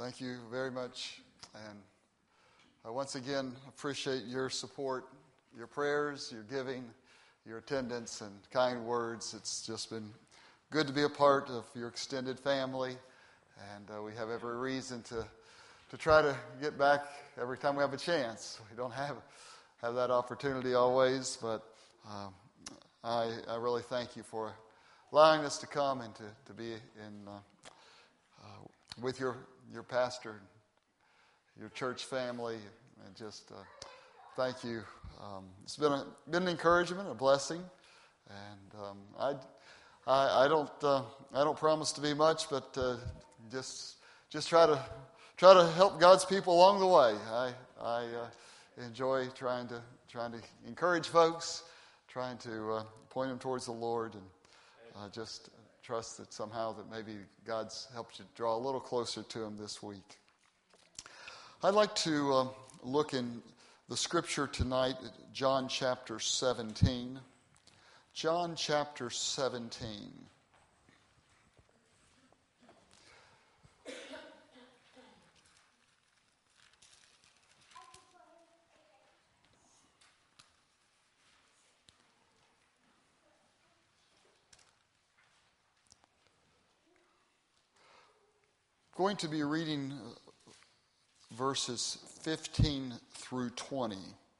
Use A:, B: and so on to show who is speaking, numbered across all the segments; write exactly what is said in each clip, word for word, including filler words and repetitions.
A: Thank you very much. And I once again appreciate your support, your prayers, your giving, your attendance, and kind words. It's just been good to be a part of your extended family. And uh, we have every reason to to try to get back every time we have a chance. We don't have have that opportunity always, but um, I, I really thank you for allowing us to come and to, to be in uh, uh, with your your pastor, your church family, and just uh, thank you. Um, it's been a, been an encouragement, a blessing, and um, I, I I don't uh, I don't promise to be much, but uh, just just try to try to help God's people along the way. I I uh, enjoy trying to trying to encourage folks, trying to uh, point them towards the Lord, and uh, just trust that somehow that maybe God's helped you draw a little closer to Him this week. I'd like to uh, look in the scripture tonight at John chapter seventeen. John chapter seventeen. Going to be reading verses fifteen through twenty.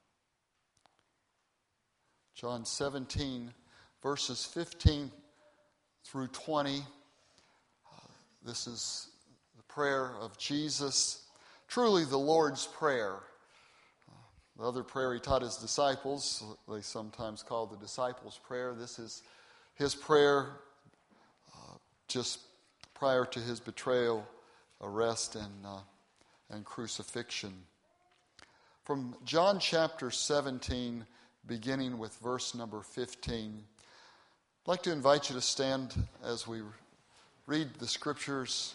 A: John seventeen, verses fifteen through twenty. Uh, this is the prayer of Jesus, truly the Lord's Prayer. Uh, the other prayer He taught His disciples, they sometimes call the disciples' prayer. This is His prayer uh, just prior to His betrayal, arrest, and uh, and crucifixion. From John chapter seventeen, beginning with verse number fifteen, I'd like to invite you to stand as we read the scriptures.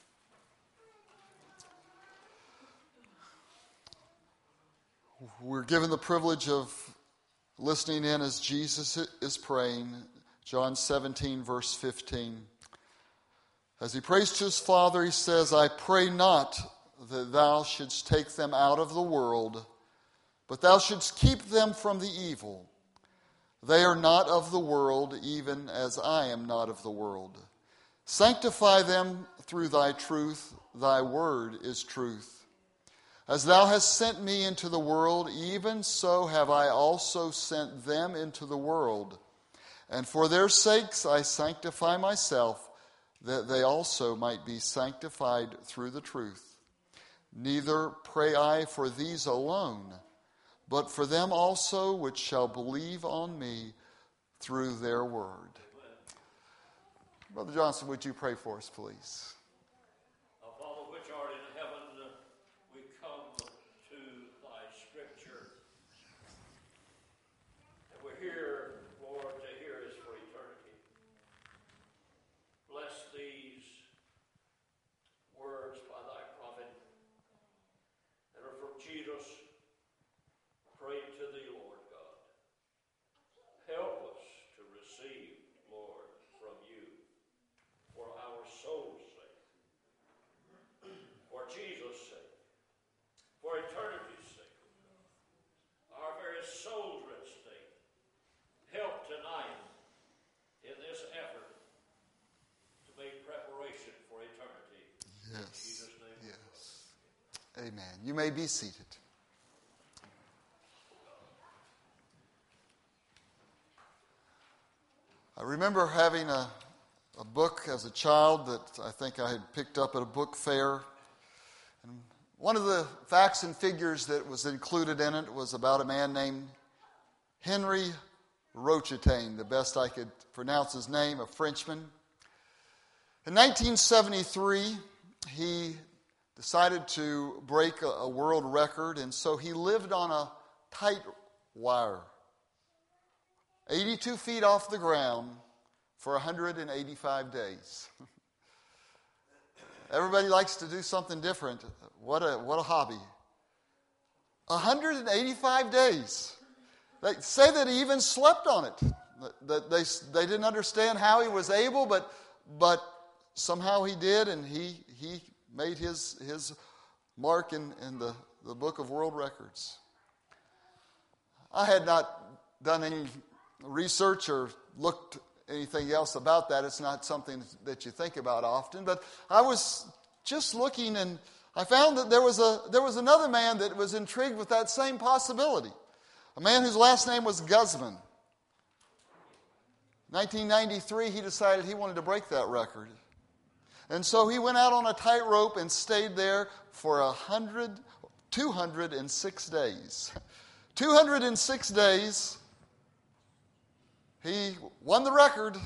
A: We're given the privilege of listening in as Jesus is praying. John seventeen, verse fifteen. As He prays to His Father, He says, I pray not that thou shouldst take them out of the world, but thou shouldst keep them from the evil. They are not of the world, even as I am not of the world. Sanctify them through thy truth. Thy word is truth. As thou hast sent me into the world, even so have I also sent them into the world. And for their sakes I sanctify myself, that they also might be sanctified through the truth. Neither pray I for these alone, but for them also which shall believe on me through their word. Brother Johnson, would you pray for us, please?
B: Our Father, which art in heaven, we come to thy scripture. And we're here, Lord, to hear us for eternity. Bless these words by thy prophet that are from Jesus. Pray to thee, Lord God. Help us to receive, Lord, from you for our soul's sake, for Jesus' sake, for eternity's sake, our very soul's at stake. Help tonight in this effort to make preparation for eternity.
A: Yes.
B: In Jesus' name.
A: Yes. Amen. You may be seated. I remember having a, a book as a child that I think I had picked up at a book fair. And one of the facts and figures that was included in it was about a man named Henry Rochetain, the best I could pronounce his name, a Frenchman. In nineteen seventy-three, he decided to break a, a world record, and so he lived on a tight wire, eighty-two feet off the ground for one hundred eighty-five days. Everybody likes to do something different. What a what a hobby. one hundred eighty-five days. They say that he even slept on it. That they they didn't understand how he was able, but but somehow he did, and he he made his, his mark in, in the, the book of world records. I had not done any research or looked anything else about that. It's not something that you think about often. But I was just looking, and I found that there was a there was another man that was intrigued with that same possibility. A man whose last name was Guzman. nineteen ninety-three, he decided he wanted to break that record. And so he went out on a tightrope and stayed there for a hundred, two hundred six days. two hundred six days. He won the record.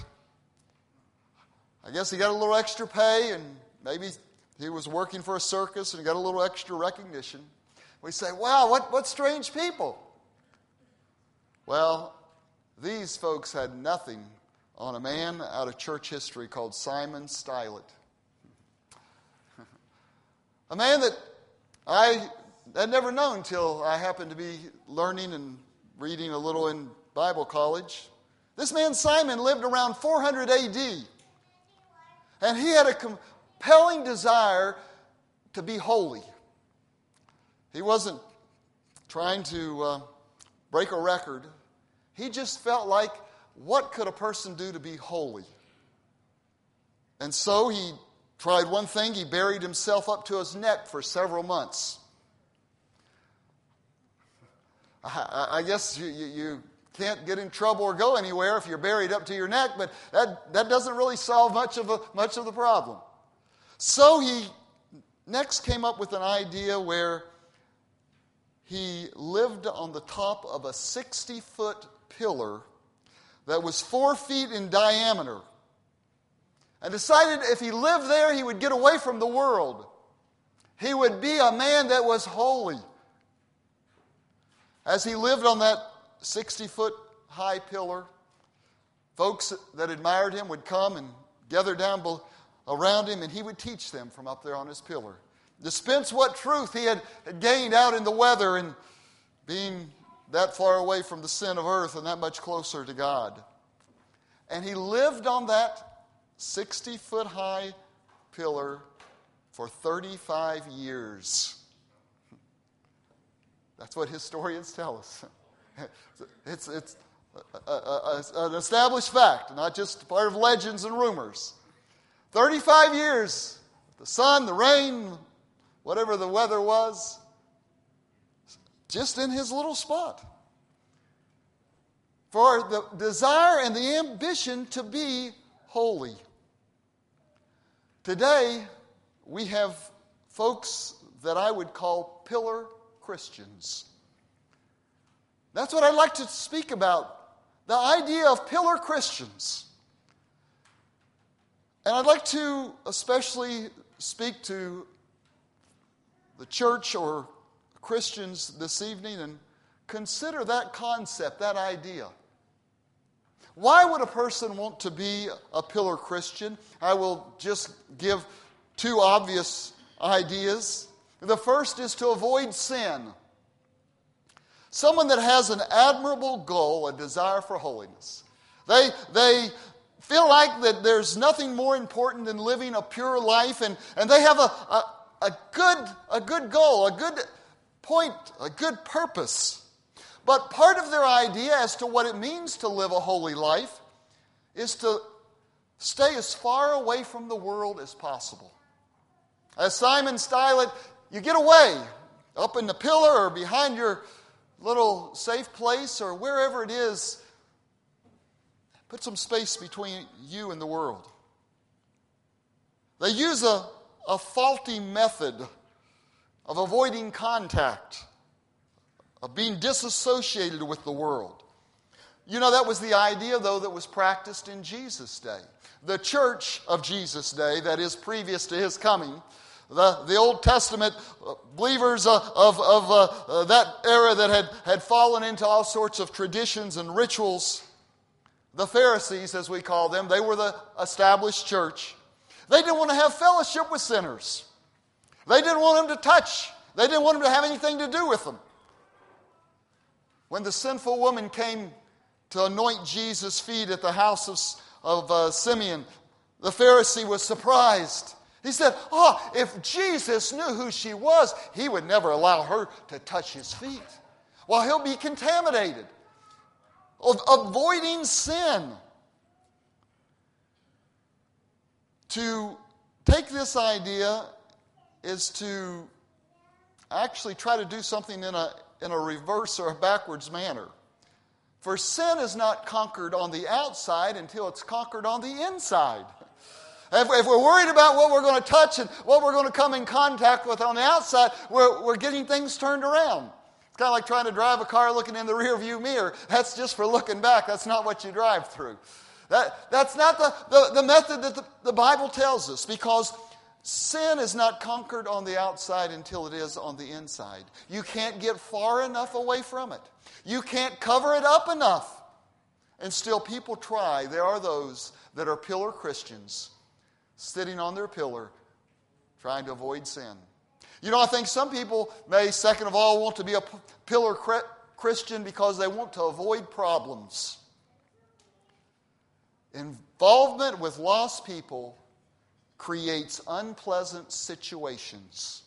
A: I guess he got a little extra pay, and maybe he was working for a circus and got a little extra recognition. We say, wow, what, what strange people. Well, these folks had nothing on a man out of church history called Simon Stylet. A man that I had never known till I happened to be learning and reading a little in Bible college. This man Simon lived around four hundred A D. And he had a compelling desire to be holy. He wasn't trying to uh, break a record. He just felt like, what could a person do to be holy? And so he tried one thing. He buried himself up to his neck for several months. I, I guess you, you, you can't get in trouble or go anywhere if you're buried up to your neck, but that, that doesn't really solve much of a, much of the problem. So he next came up with an idea where he lived on the top of a sixty-foot pillar that was four feet in diameter, and decided if he lived there, he would get away from the world. He would be a man that was holy. As he lived on that sixty-foot high pillar, folks that admired him would come and gather down around him, and he would teach them from up there on his pillar. Dispense what truth he had, had gained out in the weather and being that far away from the sin of earth and that much closer to God. And he lived on that sixty-foot high pillar for thirty-five years. That's what historians tell us. It's, it's a, a, a, an established fact, not just part of legends and rumors. thirty-five years, the sun, the rain, whatever the weather was, just in his little spot. For the desire and the ambition to be holy. Today, we have folks that I would call pillar Christians. That's what I'd like to speak about, the idea of pillar Christians. And I'd like to especially speak to the church or Christians this evening and consider that concept, that idea. Why would a person want to be a pillar Christian? I will just give two obvious ideas. The first is to avoid sin. Someone that has an admirable goal, a desire for holiness. They, they feel like that there's nothing more important than living a pure life, and, and they have a, a, a, good, a good goal, a good point, a good purpose. But part of their idea as to what it means to live a holy life is to stay as far away from the world as possible. As Simon Stylet, you get away up in the pillar or behind your little safe place or wherever it is. Put some space between you and the world. They use a, a faulty method of avoiding contact, of being disassociated with the world. You know, that was the idea, though, that was practiced in Jesus' day. The church of Jesus' day, that is previous to his coming, the, the Old Testament believers uh, of, of uh, uh, that era that had, had fallen into all sorts of traditions and rituals, the Pharisees, as we call them, they were the established church. They didn't want to have fellowship with sinners. They didn't want them to touch. They didn't want them to have anything to do with them. When the sinful woman came to anoint Jesus' feet at the house of, of uh, Simeon, the Pharisee was surprised. He said, oh, if Jesus knew who she was, he would never allow her to touch his feet. Well, he'll be contaminated. Avoiding sin. To take this idea is to actually try to do something in a, in a reverse or a backwards manner. For sin is not conquered on the outside until it's conquered on the inside. If, if we're worried about what we're going to touch and what we're going to come in contact with on the outside, we're, we're getting things turned around. It's kind of like trying to drive a car looking in the rearview mirror. That's just for looking back. That's not what you drive through. That, that's not the, the, the method that the, the Bible tells us, because sin is not conquered on the outside until it is on the inside. You can't get far enough away from it. You can't cover it up enough. And still people try. There are those that are pillar Christians, sitting on their pillar, trying to avoid sin. You know, I think some people may, second of all, want to be a pillar Christian because they want to avoid problems. Involvement with lost people creates unpleasant situations.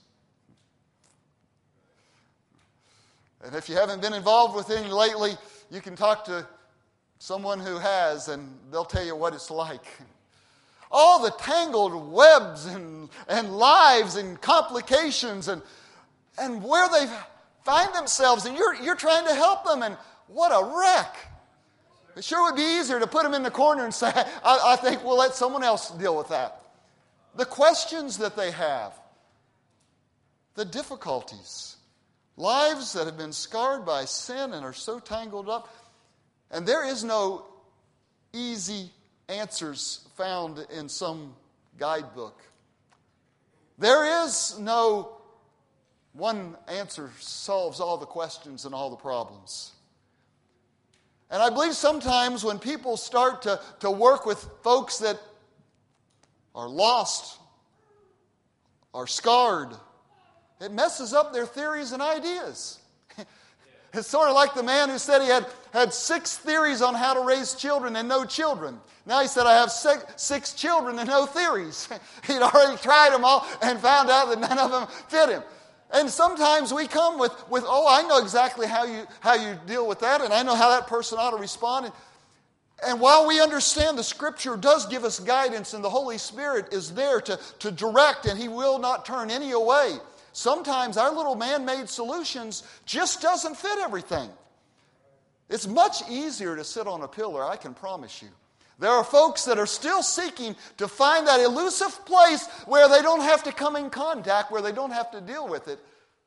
A: And if you haven't been involved with any lately, you can talk to someone who has, and they'll tell you what it's like. All the tangled webs and, and lives and complications and, and where they find themselves, and you're, you're trying to help them, and what a wreck. It sure would be easier to put them in the corner and say, I, I think we'll let someone else deal with that. The questions that they have, the difficulties, lives that have been scarred by sin and are so tangled up, and there is no easy answers found in some guidebook. There is no one answer solves all the questions and all the problems. And I believe sometimes when people start to, to work with folks that are lost, are scarred, it messes up their theories and ideas. It's sort of like the man who said he had, had six theories on how to raise children and no children. Now he said, I have six, six children and no theories. He'd already tried them all and found out that none of them fit him. And sometimes we come with, with oh, I know exactly how you, how you deal with that, and I know how that person ought to respond. And, and while we understand the Scripture does give us guidance, and the Holy Spirit is there to, to direct, and He will not turn any away, sometimes our little man-made solutions just doesn't fit everything. It's much easier to sit on a pillar, I can promise you. There are folks that are still seeking to find that elusive place where they don't have to come in contact, where they don't have to deal with it.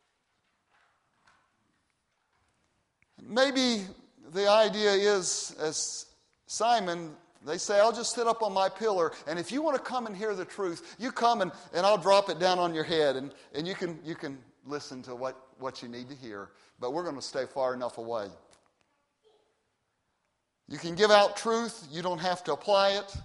A: Maybe the idea is, as Simon, they say, I'll just sit up on my pillar, and if you want to come and hear the truth, you come and, and I'll drop it down on your head, and, and you can you can listen to what, what you need to hear. But we're going to stay far enough away. You can give out truth, you don't have to apply it.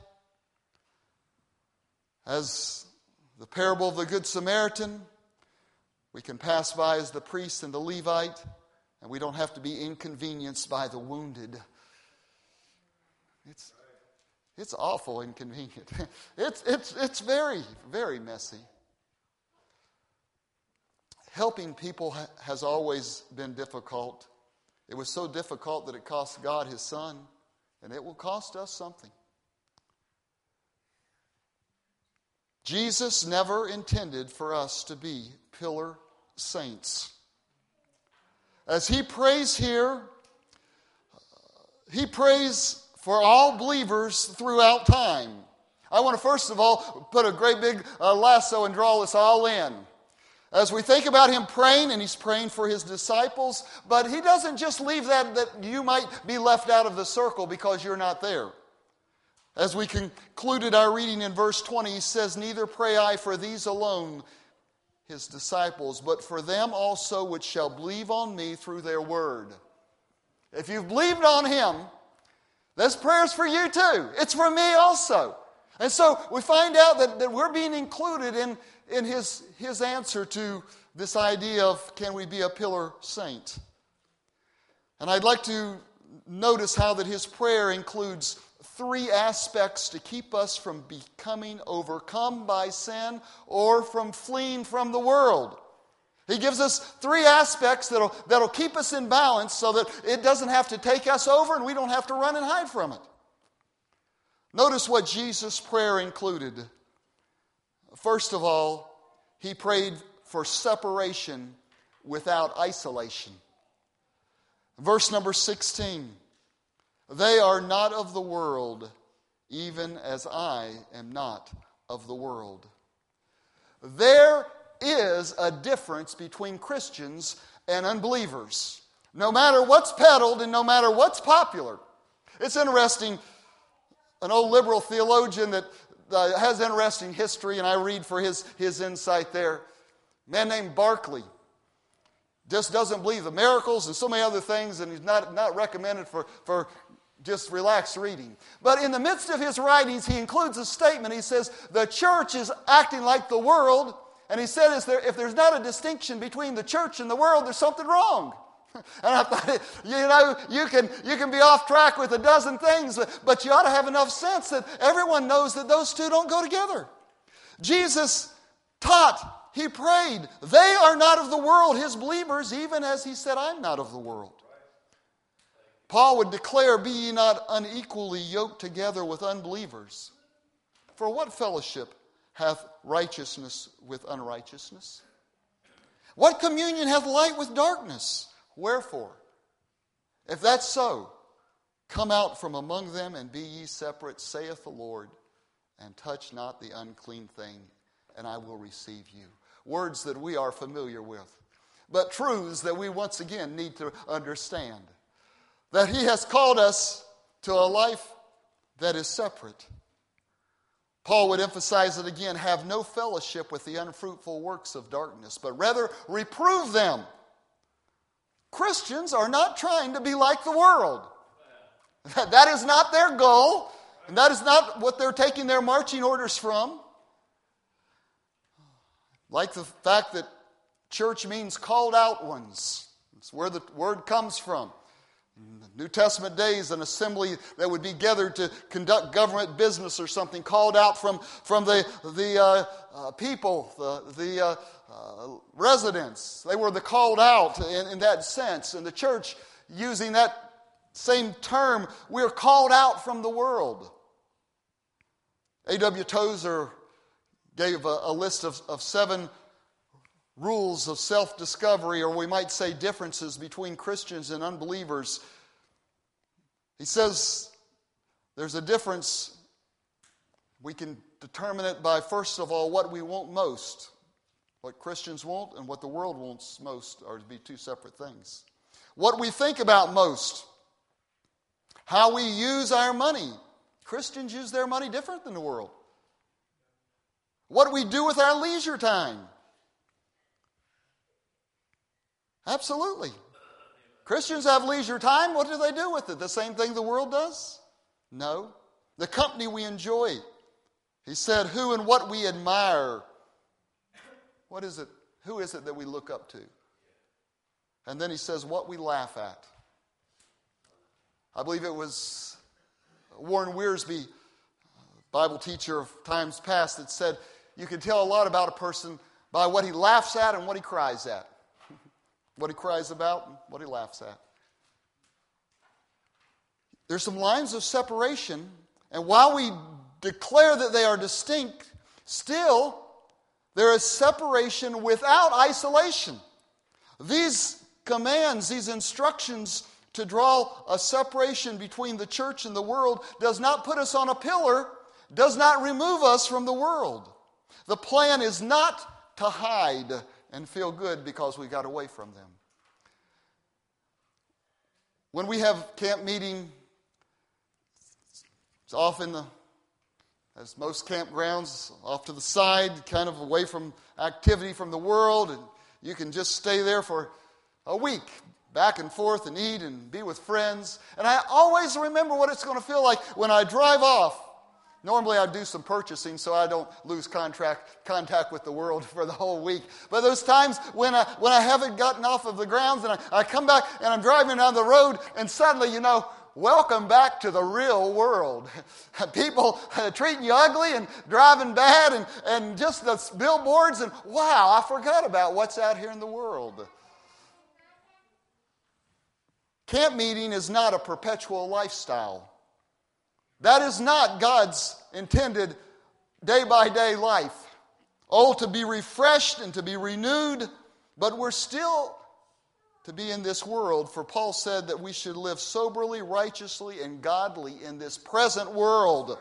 A: As the parable of the Good Samaritan, we can pass by as the priest and the Levite, and we don't have to be inconvenienced by the wounded. It's It's awful inconvenient. It's, it's, it's very, very messy. Helping people ha- has always been difficult. It was so difficult that it cost God His Son, and it will cost us something. Jesus never intended for us to be pillar saints. As He prays here, He prays for all believers throughout time. I want to first of all put a great big uh, lasso and draw us all in. As we think about Him praying, and He's praying for His disciples, but He doesn't just leave that that you might be left out of the circle because you're not there. As we concluded our reading in verse twenty, He says, neither pray I for these alone, His disciples, but for them also which shall believe on me through their word. If you've believed on Him, this prayer's for you too. It's for me also. And so we find out that, that we're being included in, in his, his answer to this idea of can we be a pillar saint. And I'd like to notice how that his prayer includes three aspects to keep us from becoming overcome by sin or from fleeing from the world. He gives us three aspects that'll, that'll keep us in balance so that it doesn't have to take us over and we don't have to run and hide from it. Notice what Jesus' prayer included. First of all, he prayed for separation without isolation. Verse number sixteen. They are not of the world, even as I am not of the world. There is a difference between Christians and unbelievers. No matter what's peddled and no matter what's popular. It's interesting, an old liberal theologian that uh, has interesting history, and I read for his, his insight there. A man named Barclay. Just doesn't believe the miracles and so many other things, and he's not, not recommended for, for just relaxed reading. But in the midst of his writings, he includes a statement. He says, the church is acting like the world. And he said, is there, if there's not a distinction between the church and the world, there's something wrong. And I thought, you know, you can, you can be off track with a dozen things, but you ought to have enough sense that everyone knows that those two don't go together. Jesus taught, he prayed, they are not of the world, his believers, even as he said, I'm not of the world. Paul would declare, be ye not unequally yoked together with unbelievers. For what fellowship hath righteousness with unrighteousness? What communion hath light with darkness? Wherefore, if that's so, come out from among them and be ye separate, saith the Lord, and touch not the unclean thing, and I will receive you. Words that we are familiar with, but truths that we once again need to understand. That he has called us to a life that is separate. Paul would emphasize it again, have no fellowship with the unfruitful works of darkness, but rather reprove them. Christians are not trying to be like the world. That is not their goal, and that is not what they're taking their marching orders from. Like the fact that church means called out ones. It's where the word comes from. In the New Testament days, an assembly that would be gathered to conduct government business or something, called out from, from the, the uh, uh, people, the, the uh, uh, residents. They were the called out in, in that sense. And the church, using that same term, we're called out from the world. A W Tozer gave a, a list of, of seven rules of self-discovery, or we might say differences between Christians and unbelievers. He says there's a difference. We can determine it by, first of all, what we want most. What Christians want and what the world wants most are to be two separate things. What we think about most. How we use our money. Christians use their money different than the world. What we do with our leisure time. Absolutely. Christians have leisure time. What do they do with it? The same thing the world does? No. The company we enjoy. He said, who and what we admire. What is it? Who is it that we look up to? And then he says, what we laugh at. I believe it was Warren Wiersbe, Bible teacher of times past, that said, you can tell a lot about a person by what he laughs at and what he cries at. What he cries about and what he laughs at. There's some lines of separation, and while we declare that they are distinct, still there is separation without isolation. These commands, these instructions to draw a separation between the church and the world does not put us on a pillar, does not remove us from the world. The plan is not to hide and feel good because we got away from them. When we have camp meeting, it's often, the, as most campgrounds, off to the side, kind of away from activity from the world, and you can just stay there for a week, back and forth and eat and be with friends. And I always remember what it's going to feel like when I drive off. Normally I do some purchasing so I don't lose contract, contact with the world for the whole week. But those times when I, when I haven't gotten off of the grounds and I, I come back and I'm driving down the road and suddenly, you know, welcome back to the real world. People treating you ugly and driving bad and, and just the billboards and wow, I forgot about what's out here in the world. Camp meeting is not a perpetual lifestyle. That is not God's intended day-by-day life. Oh, to be refreshed and to be renewed, but we're still to be in this world, for Paul said that we should live soberly, righteously, and godly in this present world.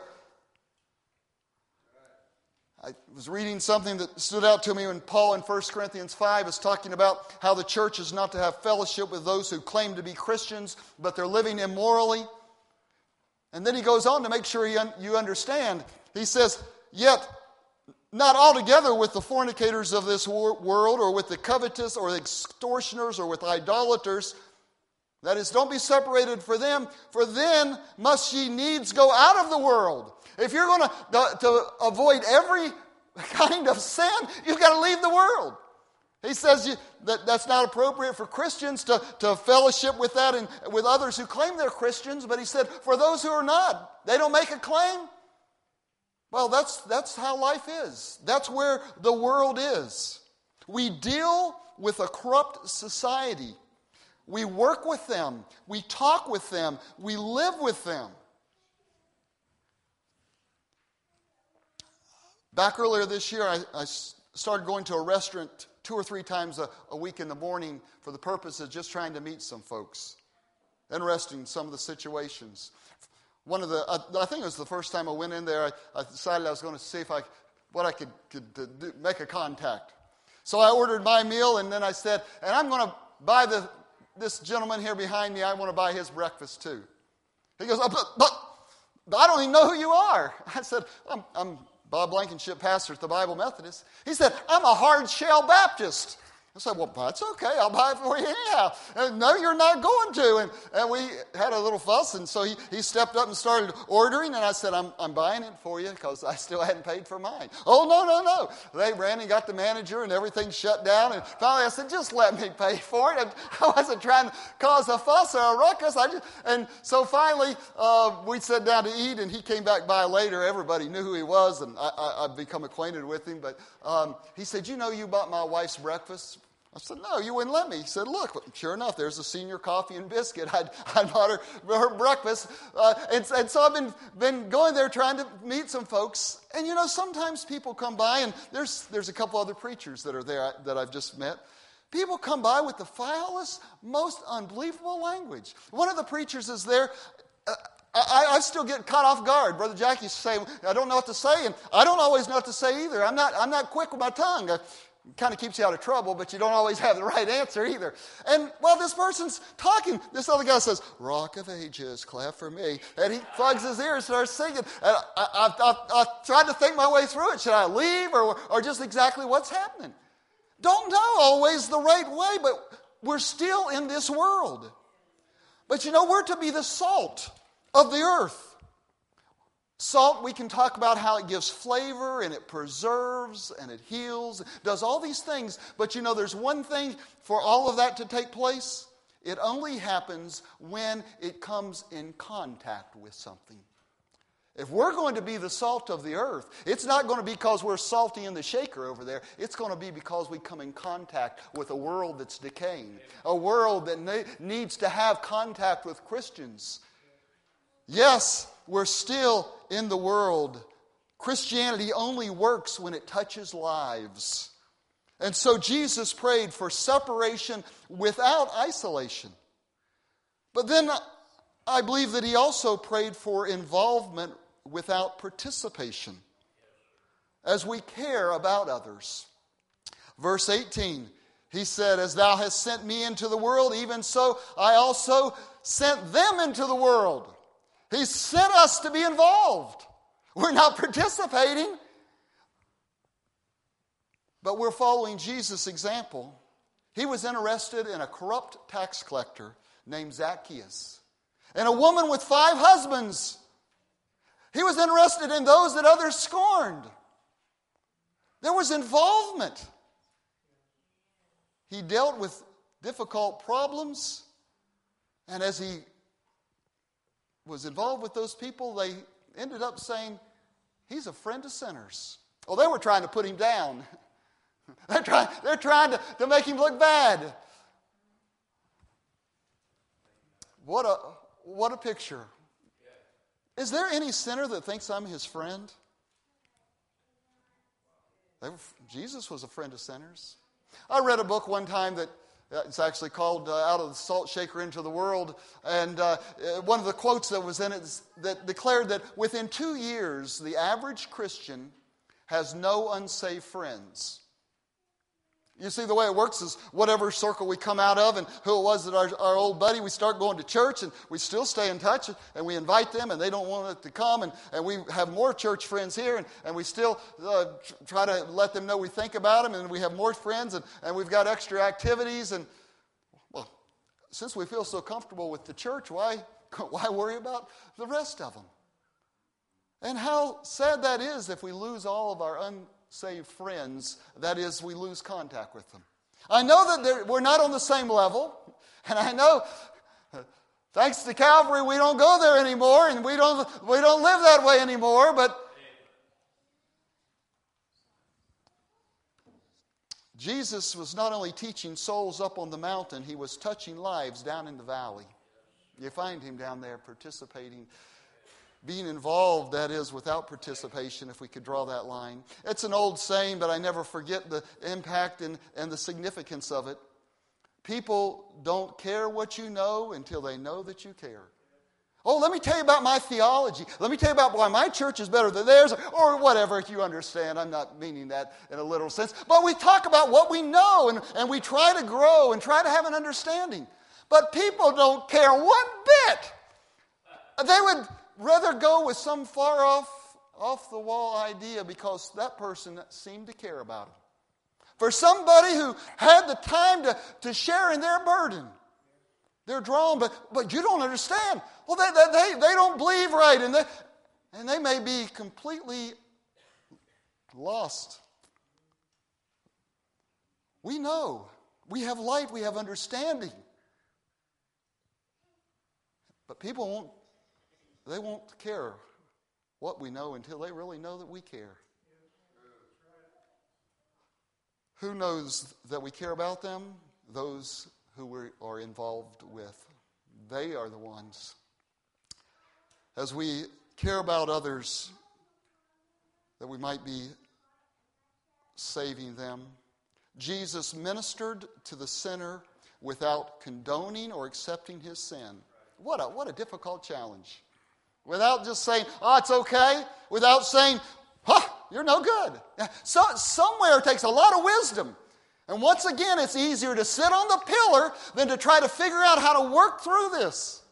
A: I was reading something that stood out to me when Paul in First Corinthians five is talking about how the church is not to have fellowship with those who claim to be Christians, but they're living immorally. And then he goes on to make sure you understand. He says, yet not altogether with the fornicators of this world, or with the covetous, or the extortioners, or with idolaters. That is, don't be separated for them, for then must ye needs go out of the world. If you're going to, to avoid every kind of sin, you've got to leave the world. He says you, that that's not appropriate for Christians to, to fellowship with that and with others who claim they're Christians, but he said, for those who are not, they don't make a claim. Well, that's, that's how life is. That's where the world is. We deal with a corrupt society. We work with them. We talk with them. We live with them. Back earlier this year, I, I started going to a restaurant two or three times a, a week in the morning for the purpose of just trying to meet some folks. Interesting, some of the situations. One of the, I, I think it was the first time I went in there, I, I decided I was going to see if I, what I could, could do, make a contact. So I ordered my meal, and then I said, and I'm going to buy the, this gentleman here behind me, I want to buy his breakfast too. He goes, oh, but, but, but I don't even know who you are. I said, I'm, I'm Bob Blankenship, pastor at the Bible Methodist. He said, I'm a hard shell Baptist. I said, well, that's okay. I'll buy it for you anyhow. And, no, you're not going to. And, and we had a little fuss, and so he, he stepped up and started ordering, and I said, I'm, I'm buying it for you because I still hadn't paid for mine. Oh, no, no, no. They ran and got the manager, and everything shut down. And finally I said, just let me pay for it. And I wasn't trying to cause a fuss or a ruckus. I just, and so finally uh, we sat down to eat, and he came back by later. Everybody knew who he was, and I, I, I've become acquainted with him. But um, he said, you know you bought my wife's breakfast? I said, no, you wouldn't let me. He said, look, sure enough, there's a senior coffee and biscuit. I'd, I bought her, her breakfast. Uh, and, and so I've been, been going there trying to meet some folks. And, you know, sometimes people come by, and there's, there's a couple other preachers that are there that I've just met. People come by with the foulest, most unbelievable language. One of the preachers is there. Uh, I, I still get caught off guard. Brother Jack used to say, I don't know what to say, and I don't always know what to say either. I'm not, I'm not quick with my tongue. I, kind of keeps you out of trouble, but you don't always have the right answer either. And while this person's talking, this other guy says, Rock of Ages, clap for me. And he plugs his ears and starts singing. And I, I, I, I tried to think my way through it. Should I leave or, or just exactly what's happening? Don't know always the right way, but we're still in this world. But you know, we're to be the salt of the earth. Salt, we can talk about how it gives flavor and it preserves and it heals, does all these things. But you know, there's one thing for all of that to take place. It only happens when it comes in contact with something. If we're going to be the salt of the earth, it's not going to be because we're salty in the shaker over there. It's going to be because we come in contact with a world that's decaying, a world that ne- needs to have contact with Christians. Yes, we're still in the world. Christianity only works when it touches lives. And so Jesus prayed for separation without isolation. But then I believe that he also prayed for involvement without participation, as we care about others. Verse eighteen, he said, as thou hast sent me into the world, even so I also sent them into the world. He sent us to be involved. We're not participating, but we're following Jesus' example. He was interested in a corrupt tax collector named Zacchaeus and a woman with five husbands. He was interested in those that others scorned. There was involvement. He dealt with difficult problems, and as he was involved with those people, they ended up saying, he's a friend of sinners. Well, they were trying to put him down. They're trying, they're trying to, to make him look bad. What a, what a picture. Is there any sinner that thinks I'm his friend? They were, Jesus was a friend of sinners. I read a book one time that uh, it's actually called uh, Out of the Salt Shaker into the World. And uh, one of the quotes that was in it is, that declared that within two years, the average Christian has no unsaved friends. You see, the way it works is whatever circle we come out of, and who it was that our, our old buddy, we start going to church, and we still stay in touch, and we invite them, and they don't want it to come, and, and we have more church friends here, and, and we still uh, try to let them know we think about them, and we have more friends, and, and we've got extra activities, and, well, since we feel so comfortable with the church, why, why worry about the rest of them? And how sad that is if we lose all of our unsaved friends, that is, we lose contact with them. I know that we're not on the same level, and I know, thanks to Calvary, we don't go there anymore, and we don't we don't live that way anymore, but Jesus was not only teaching souls up on the mountain, he was touching lives down in the valley. You find him down there participating, being involved, that is, without participation, if we could draw that line. It's an old saying, but I never forget the impact and, and the significance of it. People don't care what you know until they know that you care. Oh, let me tell you about my theology. Let me tell you about why my church is better than theirs, or whatever, if you understand. I'm not meaning that in a literal sense. But we talk about what we know, and, and we try to grow and try to have an understanding. But people don't care one bit. They would rather go with some far off, off the wall idea because that person seemed to care about it. For somebody who had the time to, to share in their burden, they're drawn, but, but you don't understand. Well, they, they, they don't believe right, and they, and they may be completely lost. We know. We have light. We have understanding. But people won't They won't care what we know until they really know that we care. Who knows that we care about them? Those who we are involved with. They are the ones. As we care about others, that we might be saving them. Jesus ministered to the sinner without condoning or accepting his sin. What a, what a difficult challenge. Without just saying, oh, it's okay. Without saying, huh, you're no good. So, somewhere it takes a lot of wisdom. And once again, it's easier to sit on the pillar than to try to figure out how to work through this.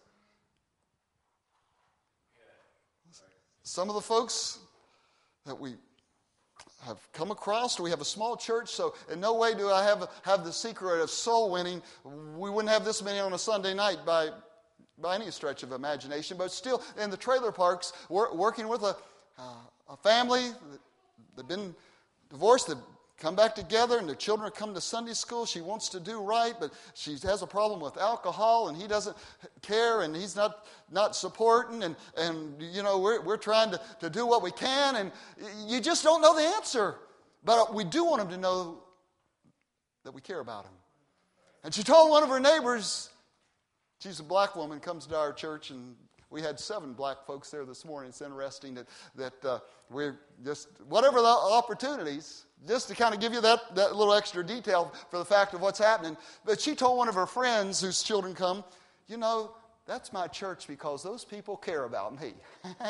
A: Some of the folks that we have come across, we have a small church, so in no way do I have, have the secret of soul winning. We wouldn't have this many on a Sunday night by by any stretch of imagination, but still in the trailer parks, we're working with a, uh, a family that they've been divorced, they've come back together, and their children come to Sunday school. She wants to do right, but she has a problem with alcohol, and he doesn't care, and he's not, not supporting, and, and you know, we're, we're trying to, to do what we can, and you just don't know the answer. But we do want them to know that we care about them. And she told one of her neighbors, she's a black woman, comes to our church, and we had seven black folks there this morning. It's interesting that, that uh, we're just, whatever the opportunities, just to kind of give you that, that little extra detail for the fact of what's happening. But she told one of her friends whose children come, you know, that's my church because those people care about me.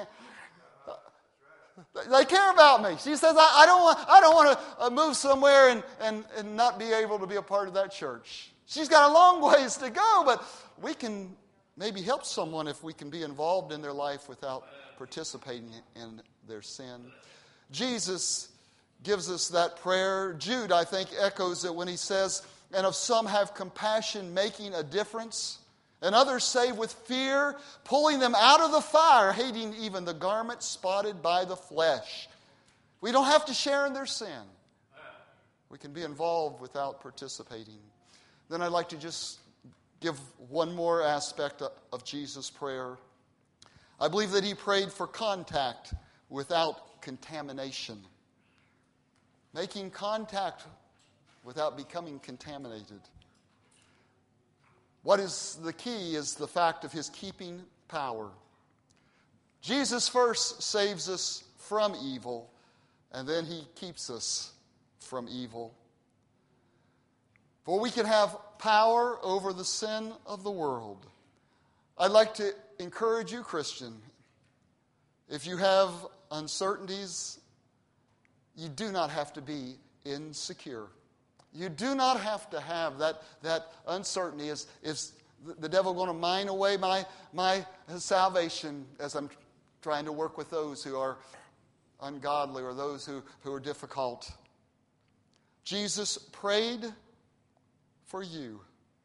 A: They care about me. She says, I, I don't want, I don't want to move somewhere and, and, and not be able to be a part of that church. She's got a long ways to go, but we can maybe help someone if we can be involved in their life without participating in their sin. Jesus gives us that prayer. Jude, I think, echoes it when he says, and of some have compassion, making a difference, and others save with fear, pulling them out of the fire, hating even the garment spotted by the flesh. We don't have to share in their sin. We can be involved without participating. Then I'd like to just give one more aspect of Jesus' prayer. I believe that he prayed for contact without contamination. Making contact without becoming contaminated. What is the key is the fact of his keeping power. Jesus first saves us from evil, and then he keeps us from evil. For we can have power over the sin of the world. I'd like to encourage you, Christian, if you have uncertainties, you do not have to be insecure. You do not have to have that, that uncertainty. Is, is the devil going to mine away my, my salvation as I'm trying to work with those who are ungodly or those who, who are difficult? Jesus prayed for you.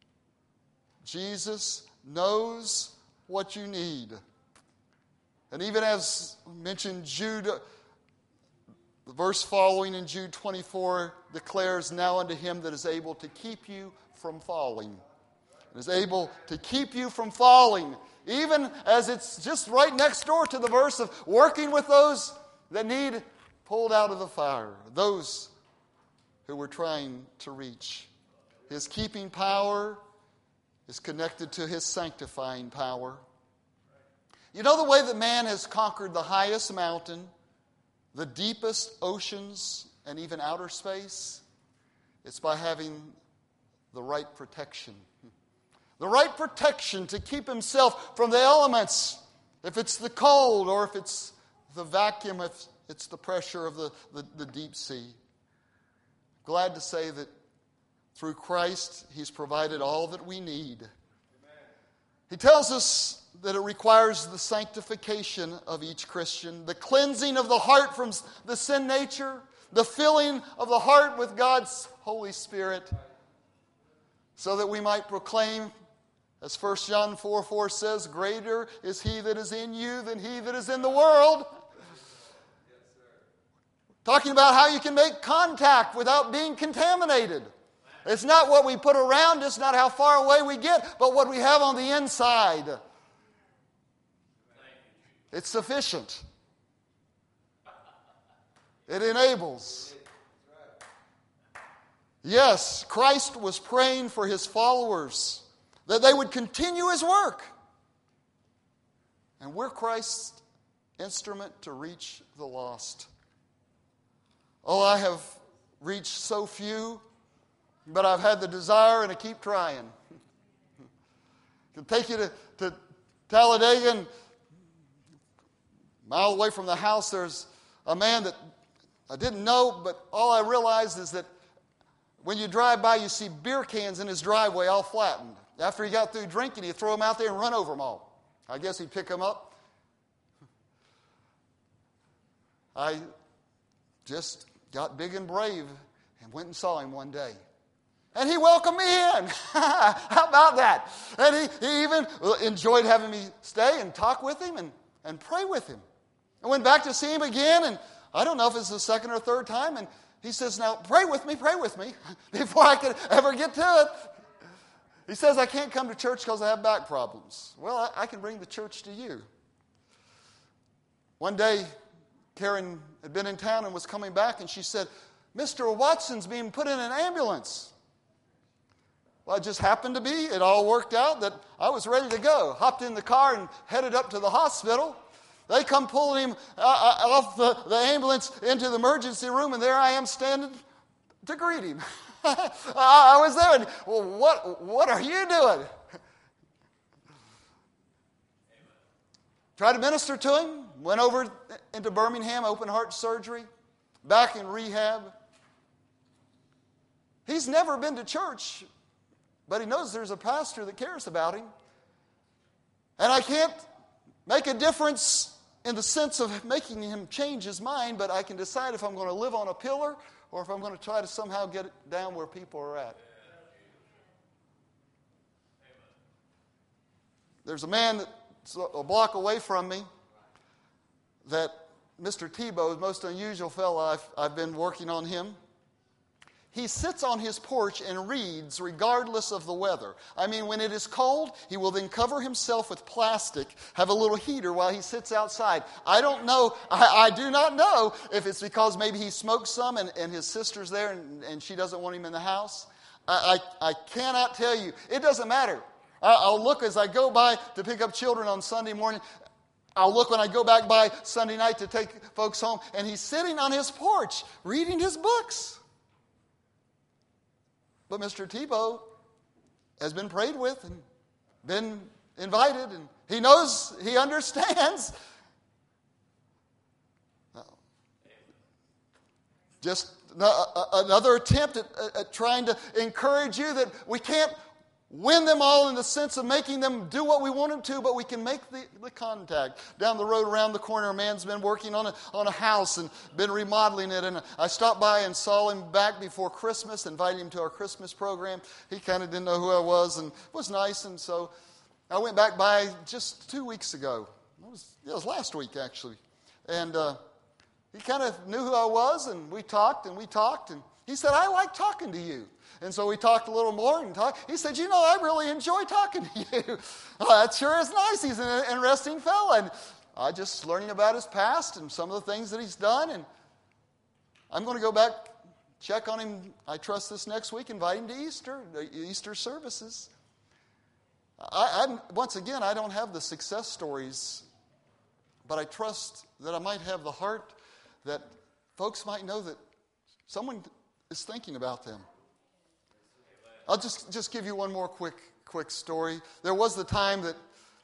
A: Jesus knows what you need. And even as mentioned, Jude, the verse following in Jude twenty-four declares, now unto him that is able to keep you from falling. It is able to keep you from falling. Even as it's just right next door to the verse of working with those that need pulled out of the fire. Those who we're trying to reach. His keeping power is connected to his sanctifying power. You know the way that man has conquered the highest mountain, the deepest oceans, and even outer space? It's by having the right protection. The right protection to keep himself from the elements. If it's the cold or if it's the vacuum, if it's the pressure of the, the, the deep sea. Glad to say that through Christ, he's provided all that we need. Amen. He tells us that it requires the sanctification of each Christian, the cleansing of the heart from the sin nature, the filling of the heart with God's Holy Spirit, so that we might proclaim, as First John four four says, greater is he that is in you than he that is in the world. Talking about how you can make contact without being contaminated. It's not what we put around us, not how far away we get, but what we have on the inside. It's sufficient. It enables. Yes, Christ was praying for his followers that they would continue his work. And we're Christ's instrument to reach the lost. Oh, I have reached so few, but I've had the desire and I keep trying. Can take you to, to Talladega, and a mile away from the house there's a man that I didn't know, but all I realized is that when you drive by, you see beer cans in his driveway all flattened. After he got through drinking, he'd throw them out there and run over them all. I guess he'd pick them up. I just got big and brave and went and saw him one day. And he welcomed me in. How about that? And he, he even enjoyed having me stay and talk with him and, and pray with him. I went back to see him again, and I don't know if it's the second or third time, and he says, now pray with me, pray with me, before I could ever get to it. He says, I can't come to church because I have back problems. Well, I, I can bring the church to you. One day, Karen had been in town and was coming back, and she said, Mister Watson's being put in an ambulance. Well, it just happened to be, it all worked out that I was ready to go. Hopped in the car and headed up to the hospital. They come pulling him uh, off the, the ambulance into the emergency room, and there I am standing to greet him. I was there, and, well, what, what are you doing? Tried to minister to him, went over into Birmingham, open heart surgery, back in rehab. He's never been to church, but he knows there's a pastor that cares about him. And I can't make a difference in the sense of making him change his mind, but I can decide if I'm going to live on a pillar or if I'm going to try to somehow get it down where people are at. There's a man that's a block away from me that Mister Tebow, the most unusual fellow, I've, I've been working on him. he sits on his porch and reads regardless of the weather. I mean, when it is cold, he will then cover himself with plastic, have a little heater while he sits outside. I don't know, I, I do not know if it's because maybe he smoked some and, and his sister's there and, and she doesn't want him in the house. I, I, I cannot tell you. It doesn't matter. I, I'll look as I go by to pick up children on Sunday morning. I'll look when I go back by Sunday night to take folks home, and he's sitting on his porch reading his books. But Mister Tebow has been prayed with and been invited, and he knows, he understands. Just another attempt at, at trying to encourage you that we can't win them all in the sense of making them do what we want them to, but we can make the, the contact. Down the road, around the corner, a man's been working on a, on a house and been remodeling it. And I stopped by and saw him back before Christmas, invited him to our Christmas program. He kind of didn't know who I was, and it was nice. And so I went back by just two weeks ago. It was, it was last week, actually. And uh, he kind of knew who I was, and we talked and we talked. And he said, I like talking to you. And so we talked a little more and talked. He said, you know, I really enjoy talking to you. Oh, that sure is nice. He's an interesting fella. And I just learning about his past and some of the things that he's done. And I'm going to go back, check on him, I trust, this next week, invite him to Easter, the Easter services. I, I'm, once again, I don't have the success stories, but I trust that I might have the heart that folks might know that someone is thinking about them. I'll just, just give you one more quick quick story. There was the time that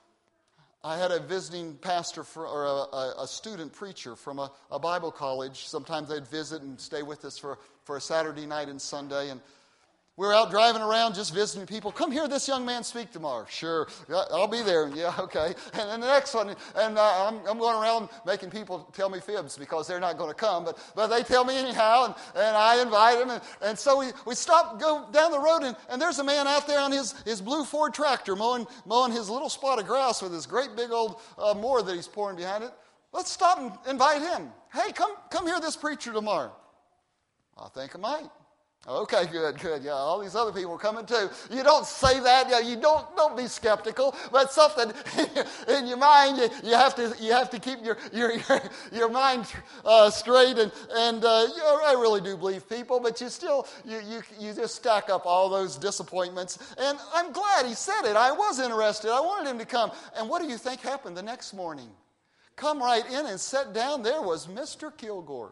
A: I had a visiting pastor for, or a, a student preacher from a, a Bible college. Sometimes they'd visit and stay with us for, for a Saturday night and Sunday. And we were out driving around just visiting people. Come hear this young man speak tomorrow. Sure, yeah, I'll be there. Yeah, okay. And then the next one, and uh, I'm, I'm going around making people tell me fibs because they're not going to come, but but they tell me anyhow, and, and I invite them. And, and so we, we stop, go down the road, and, and there's a man out there on his, his blue Ford tractor mowing, mowing his little spot of grass with his great big old uh, mower that he's pouring behind it. Let's stop and invite him. Hey, come, come hear this preacher tomorrow. I think I might. Okay, good, good. Yeah, all these other people are coming too. You don't say that. Yeah, you don't. Don't be skeptical. But something in your mind, you, you have to. You have to keep your your your, your mind uh, straight. And and uh, you know, I really do believe people, but you still you you you just stack up all those disappointments. And I'm glad he said it. I was interested. I wanted him to come. And what do you think happened the next morning? Come right in and sat down. There was Mister Kilgore.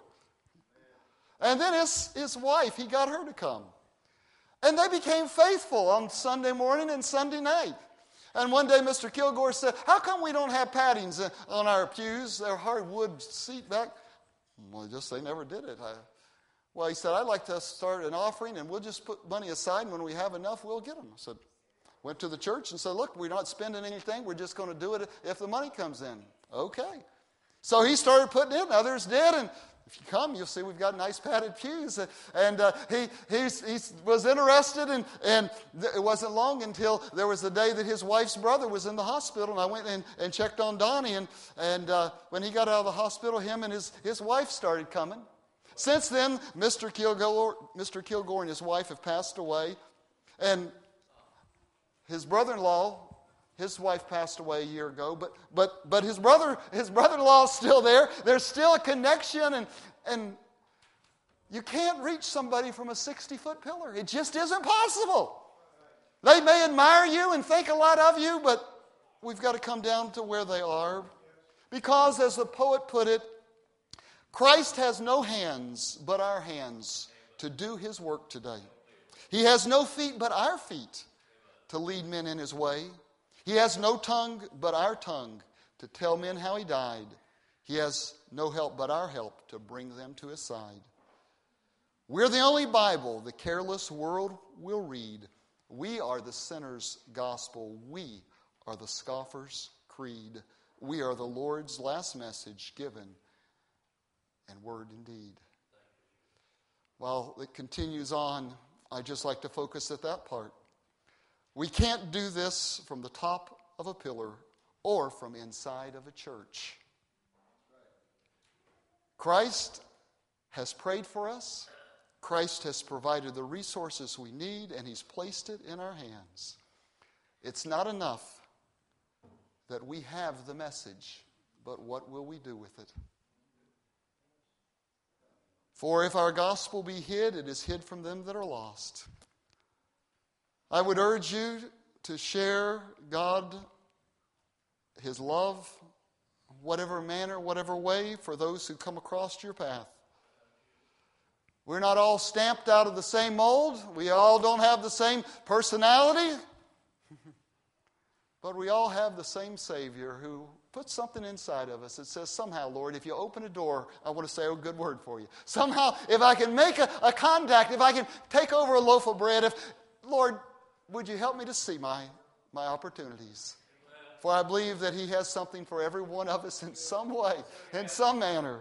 A: And then his, his wife, he got her to come. And they became faithful on Sunday morning and Sunday night. And one day Mister Kilgore said, how come we don't have paddings on our pews? They're hardwood seat back. Well, just they never did it. I, well, he said, I'd like to start an offering, and we'll just put money aside, and when we have enough, we'll get them. I said, went to the church and said, look, we're not spending anything. We're just going to do it if the money comes in. Okay. So he started putting in. Others did, and if you come, you'll see we've got nice padded pews. And uh, he, he he was interested, and, and it wasn't long until there was the day that his wife's brother was in the hospital, and I went in and checked on Donnie, and, and uh, when he got out of the hospital, him and his, his wife started coming. Since then, Mister Kilgore, Mister Kilgore and his wife have passed away, and his brother-in-law, his wife passed away a year ago, but but but his brother his brother-in-law is still there. There's still a connection, and and you can't reach somebody from a sixty-foot pillar. It just isn't possible. They may admire you and think a lot of you, but we've got to come down to where they are. Because, as the poet put it, Christ has no hands but our hands to do his work today. He has no feet but our feet to lead men in his way. He has no tongue but our tongue to tell men how he died. He has no help but our help to bring them to his side. We're the only Bible the careless world will read. We are the sinner's gospel. We are the scoffer's creed. We are the Lord's last message given, and word indeed. While it continues on, I'd just like to focus at that part. We can't do this from the top of a pillar or from inside of a church. Christ has prayed for us. Christ has provided the resources we need, and He's placed it in our hands. It's not enough that we have the message, but what will we do with it? For if our gospel be hid, it is hid from them that are lost. I would urge you to share God, His love, whatever manner, whatever way, for those who come across your path. We're not all stamped out of the same mold. We all don't have the same personality. But we all have the same Savior who puts something inside of us that says, somehow, Lord, if you open a door, I want to say a good word for you. Somehow, if I can make a, a contact, if I can take over a loaf of bread, if, Lord, would you help me to see my, my opportunities? For I believe that He has something for every one of us in some way, in some manner.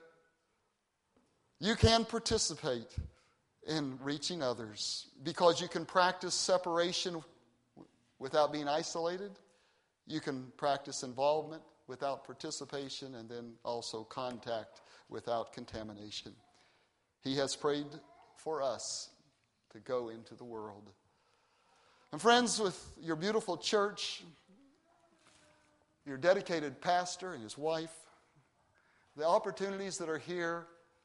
A: You can participate in reaching others because you can practice separation without being isolated. You can practice involvement without participation, and then also contact without contamination. He has prayed for us to go into the world. And friends, with your beautiful church, your dedicated pastor and his wife, the opportunities that are here,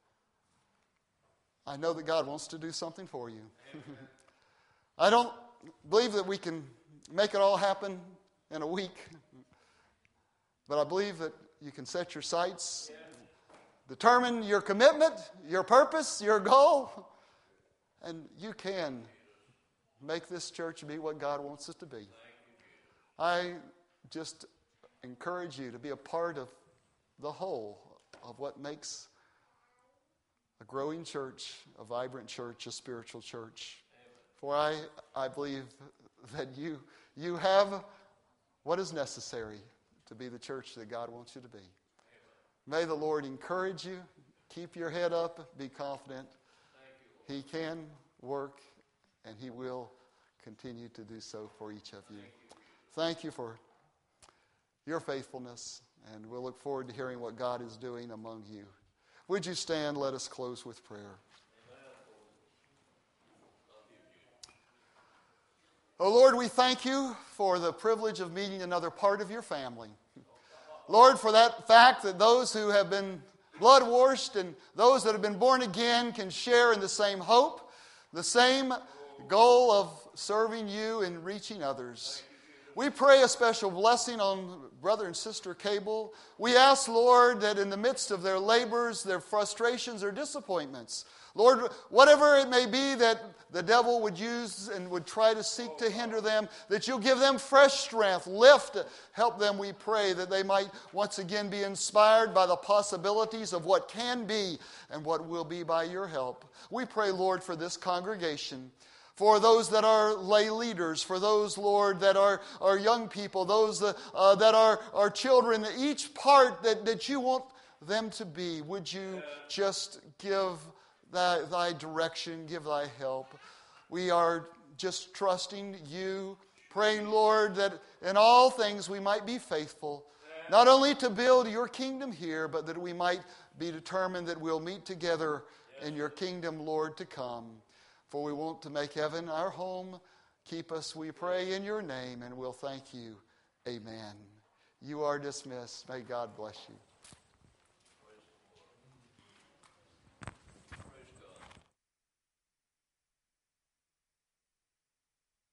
A: I know that God wants to do something for you. I don't believe that we can make it all happen in a week, but I believe that you can set your sights, determine your commitment, your purpose, your goal, and you can make this church be what God wants it to be. I just encourage you to be a part of the whole of what makes a growing church, a vibrant church, a spiritual church. For I, I believe that you, you have what is necessary to be the church that God wants you to be. May the Lord encourage you. Keep your head up. Be confident. He can work, and He will continue to do so for each of you. Thank you for your faithfulness, and we'll look forward to hearing what God is doing among you. Would you stand? Let us close with prayer. Oh Lord, we thank you for the privilege of meeting another part of your family. Lord, for that fact that those who have been blood-washed and those that have been born again can share in the same hope, the same goal of serving you and reaching others. We pray a special blessing on brother and sister Cable. We ask, Lord, that in the midst of their labors, their frustrations, their disappointments, Lord, whatever it may be that the devil would use and would try to seek to hinder them, that you'll give them fresh strength, lift, help them, we pray, that they might once again be inspired by the possibilities of what can be and what will be by your help. We pray, Lord, for this congregation, for those that are lay leaders, for those, Lord, that are, are young people, those uh, uh, that are, are children, each part that, that you want them to be, would you just give thy, thy direction, give thy help. We are just trusting you, praying, Lord, that in all things we might be faithful, not only to build your kingdom here, but that we might be determined that we'll meet together in your kingdom, Lord, to come. For we want to make heaven our home. Keep us, we pray, in your name, and we'll thank you. Amen. You are dismissed. May God bless you.